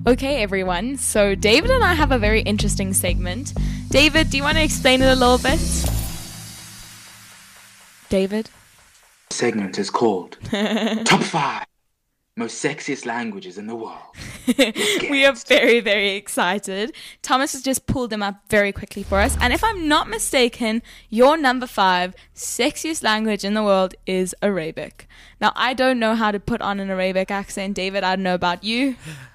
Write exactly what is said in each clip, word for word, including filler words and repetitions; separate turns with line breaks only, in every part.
Okay, everyone. So David and I have a very interesting segment. David, do you want to explain it a little bit? David?
The segment is called Top five Most Sexiest Languages in the World.
We are very, very excited. Thomas has just pulled them up very quickly for us. And if I'm not mistaken, your number five sexiest language in the world is Arabic. Now, I don't know how to put on an Arabic accent. David, I don't know about you.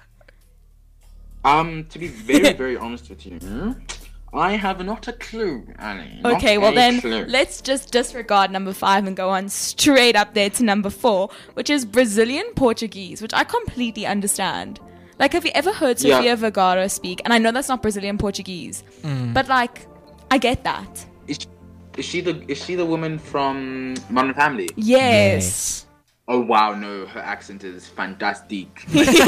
Um, to be very, very honest with you, I have not a clue, Annie. Not
Okay, well
a
then,
clue.
let's just disregard number five and go on straight up there to number four, which is Brazilian Portuguese, which I completely understand. Like, have you ever heard Sofia
Yeah.
Vergara speak? And I know that's not Brazilian Portuguese,
Mm.
but like, I get that.
Is she, is she the is she the woman from Modern Family?
Yes.
Oh wow, no, her accent is fantastic.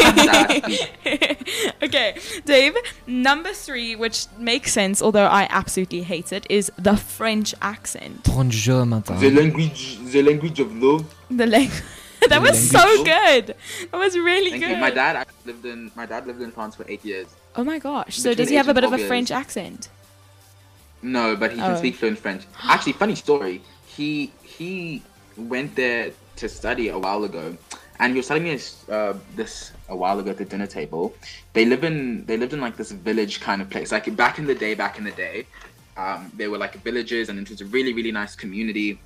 Fantastic.
Okay, Dave, number three, which makes sense, although I absolutely hate it, is the French accent.
Bonjour, madame.
The language, the language of love.
The language. That was so good. That was really
Thank
good.
you. My dad actually lived in my dad lived in France for eight years.
Oh my gosh. So
Between
does he have a
eight
bit
and
of a
twelve
French
years.
accent?
No, but he can
Oh.
speak fluent French. Actually, funny story. He he went there to study a while ago, and he was telling me this, uh, this a while ago at the dinner table. They live in they lived in like this village kind of place. Like back in the day, back in the day, um, they were like villages, and it was a really really nice community.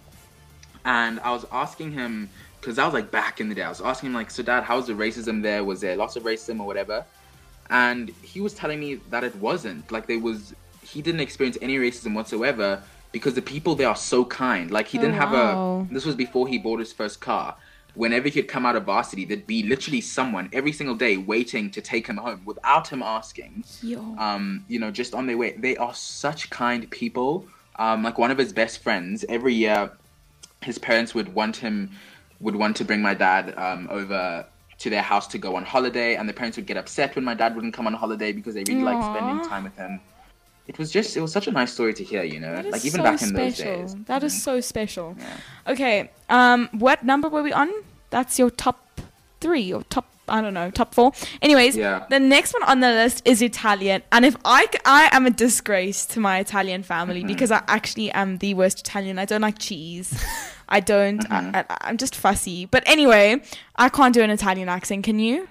And I was asking him, because I was like back in the day, I was asking him like, so Dad, how's the racism there? Was there lots of racism or whatever? And he was telling me that it wasn't. Like there was, he didn't experience any racism whatsoever because the people there are so kind. Like he
Oh,
didn't have
wow.
a, this was before he bought his first car. Whenever he'd come out of varsity, there'd be literally someone every single day waiting to take him home without him asking.
Yo.
Um, you know, just on their way. They are such kind people. Um, like one of his best friends, every year, his parents would want him, would want to bring my dad um, over to their house to go on holiday, and the parents would get upset when my dad wouldn't come on holiday because they really liked spending
Aw.
time with him. It was just, it was such a nice story to hear, you know,
That is
like even
so
back in those
special.
days.
That is
Mhm.
so special.
Yeah.
Okay, um, what number were we on? That's your top three or top, I don't know, top four. Anyways,
Yeah.
the next one on the list is Italian. And if I, c- I am a disgrace to my Italian family
Mhm.
because I actually am the worst Italian. I don't like cheese. I don't,
Mhm.
I, I, I'm just fussy. But anyway, I can't do an Italian accent. Can you?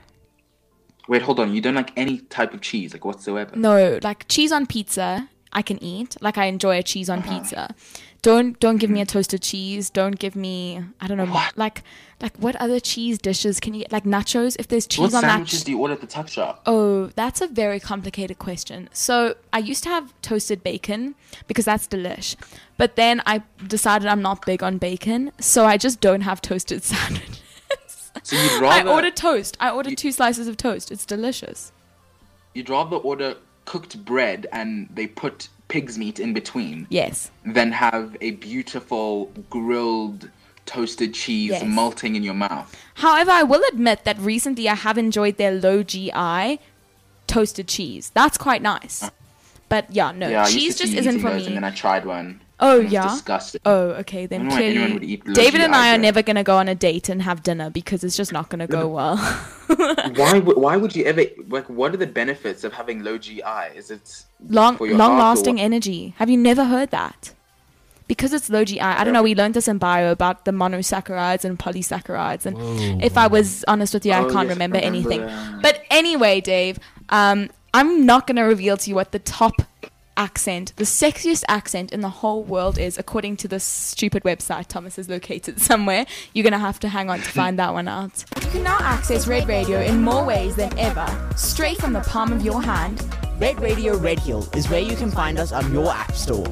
Wait, hold on. You don't like any type of cheese, like whatsoever?
No, like cheese on pizza, I can eat. Like I enjoy a cheese on
Uh-huh.
pizza. Don't don't give me a toasted cheese. Don't give me I don't know
What?
like like what other cheese dishes can you get? Like nachos? If there's cheese
What
on that.
sandwiches do you order at the tuck shop?
Oh, that's a very complicated question. So I used to have toasted bacon because that's delish. But then I decided I'm not big on bacon, so I just don't have toasted sandwiches.
So you'd
I
rather
ordered toast. I ordered
You-
two slices of toast. It's delicious.
you'd rather order cooked bread and they put pig's meat in between
Yes.
than have a beautiful grilled toasted cheese
Yes.
melting in your mouth.
However, I will admit that recently I have enjoyed their low G I toasted cheese. That's quite nice. But yeah, no,
yeah, I
cheese
used to
just
see
isn't
eating
for
those,
me.
and then I tried one.
Oh,
and it was
yeah?
disgusting.
Oh, okay,
I
then
don't know why anyone would
clearly
eat low
David and I
G I
are
bread.
never going to go on a date and have dinner because it's just not going to go well.
Why? would- Why would you ever? Like, what are the benefits of having low G I? Is it
Long,
for your heart or
long-lasting
what?
energy. Have you never heard that? Because it's low G I. I don't know. We learned this in bio about the monosaccharides and polysaccharides. And
Whoa.
if I was honest with you, I
Oh,
can't
yes,
remember,
I remember
anything.
that.
But anyway, Dave, um, I'm not going to reveal to you what the top accent, the sexiest accent in the whole world is, according to this stupid website Thomas has located somewhere. You're going to have to hang on to find that one out. You can now access Red Radio in more ways than ever, straight from the palm of your hand.
Red Radio Red Hill is where you can find us on your app store.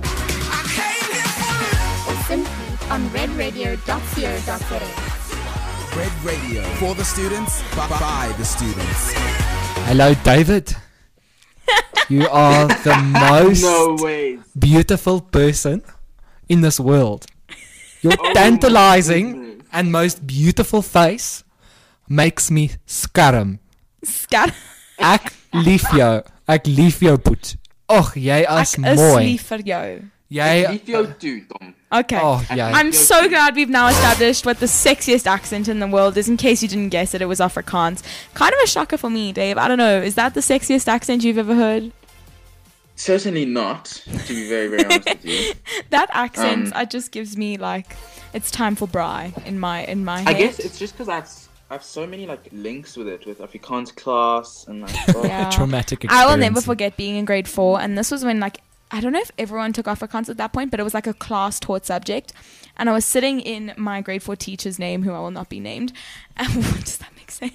Simply on red radio dot co dot za.
Red Radio for the students, by, by the students.
Hello, David. You are the most
No way.
beautiful person in this world. Your
Oh
tantalizing
my goodness.
and most beautiful face makes me skarm.
Scat.
Ek lief jou. Ek lief jou, Boet. Och, jy is
Ek is
mooi.
lief vir jou.
Jy
Lief jou toe, Tom.
Okay.
Oh, yeah.
I'm so glad we've now established what the sexiest accent in the world is. In case you didn't guess it, it was Afrikaans. Kind of a shocker for me, Dave. I don't know. Is that the sexiest accent you've ever heard?
Certainly not, to be very, very honest with you.
That accent,
Um,
uh, just gives me like, it's time for Bri in my in my
I
head.
guess it's just because I have, I have so many like links with it, with Afrikaans class and like. Oh.
Yeah.
traumatic experience.
I will never forget being in grade four, and this was when like I don't know if everyone took Afrikaans at that point, but it was like a class taught subject, and I was sitting in my grade four teacher's name, who I will not be named. And does that make sense?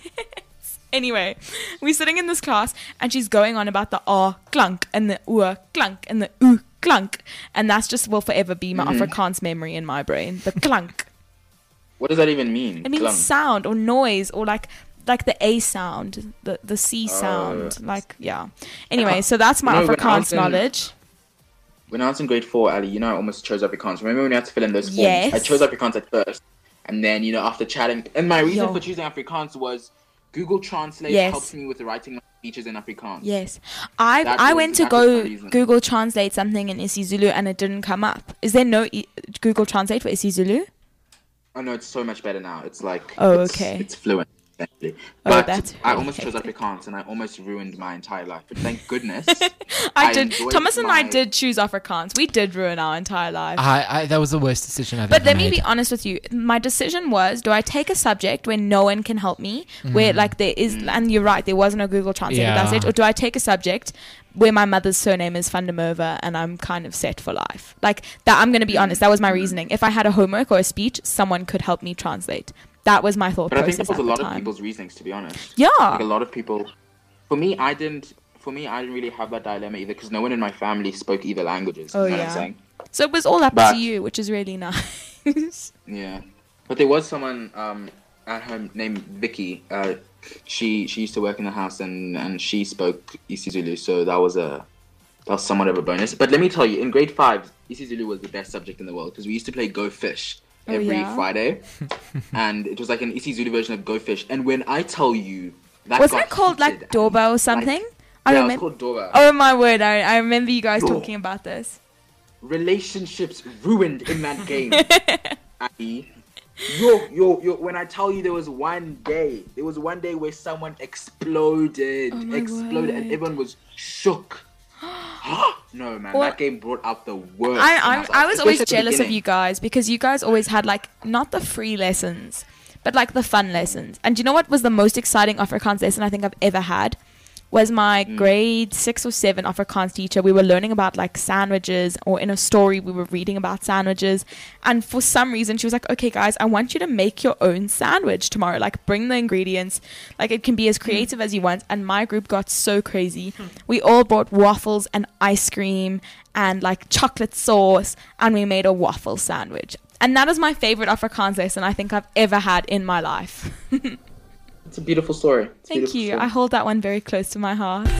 Anyway, we're sitting in this class, and she's going on about the R clunk and the U clunk and the U clunk, and that's just will forever be my
Mhm.
Afrikaans memory in my brain. The clunk.
What does that even mean?
It means
Klunk.
sound or noise or like like the A sound, the the C sound,
Oh.
like yeah. Anyway, so that's my
You know, when I
Afrikaans
was in-
knowledge.
When I was in grade four, Ali, you know, I almost chose Afrikaans. Remember when we had to fill in those forms?
Yes.
I chose Afrikaans at first, and then you know after chatting, and my reason
Yo.
for choosing Afrikaans was Google Translate
Yes.
helps me with writing my speeches in Afrikaans.
Yes, I
That
I
was-
went to
that was my
go
reason.
Google Translate something in isiZulu and it didn't come up. Is there no e- Google Translate for isiZulu?
Oh no, it's so much better now. It's like
Oh,
it's,
okay.
it's fluent. Essentially.
Oh,
But
that's
I
really
almost chose
hectic.
Afrikaans, and I almost ruined my entire life. But thank goodness.
I,
I
did.
enjoyed
Thomas and I
my-
did choose Afrikaans. We did ruin our entire life.
I, I, that was the worst decision I've
But
ever
let
made.
me be honest with you. My decision was: do I take a subject where no one can help me, where like there is, and you're right, there was no Google Translate at that
Yeah.
stage, or do I take a subject where my mother's surname is Van der Merwe and I'm kind of set for life? Like that. I'm going to be honest. That was my reasoning. If I had a homework or a speech, someone could help me translate. That was my thought
But I
process
think that was a
at the
lot of
time.
people's reasonings, to be honest.
Yeah.
Like a lot of people. For me, I didn't. For me, I didn't really have that dilemma either, because no one in my family spoke either languages.
Oh,
you know
yeah.
what I'm saying?
So it was all up
But-
to you, which is really nice.
Yeah. But there was someone um, at home named Vicky. Uh, she she used to work in the house, and, and she spoke isiZulu, so that was a that was somewhat of a bonus. But let me tell you, in grade five, isiZulu was the best subject in the world, because we used to play Go Fish
Oh,
every
yeah?
Friday, and it was like an isiZulu version of Go Fish. And when I tell you that
Wasn't
got
it called like
heated
Dorba or
and,
something?
Like,
I
yeah, it was
remember.
called Dora.
Oh my word! I, I remember you guys
Dora.
talking about this.
Relationships ruined in that game. Abby. Yo, yo, yo, when I tell you there was one day, there was one day where someone exploded,
Oh my
exploded, and
word.
everyone was shook. No, man,
Well,
that game brought out the worst.
I,
in
I,
us,
I was always
especially at the
jealous of
beginning.
you guys because you guys always had like not the free lessons, but like the fun lessons. And do you know what was the most exciting Afrikaans lesson I think I've ever had? Was my
Mm.
grade six or seven Afrikaans teacher. We were learning about like sandwiches, or in a story we were reading about sandwiches. And for some reason she was like, okay guys, I want you to make your own sandwich tomorrow. Like bring the ingredients. Like it can be as creative as you want. And my group got so crazy. We all brought waffles and ice cream and like chocolate sauce, and we made a waffle sandwich. And that is my favorite Afrikaans lesson I think I've ever had in my life.
It's a beautiful story. It's a
Thank
beautiful
you.
story.
I hold that one very close to my heart.